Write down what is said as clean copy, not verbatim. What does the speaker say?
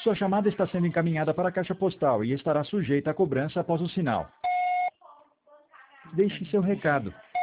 Sua chamada está sendo encaminhada para a caixa postal e estará sujeita a cobrança após o sinal. Deixe seu recado.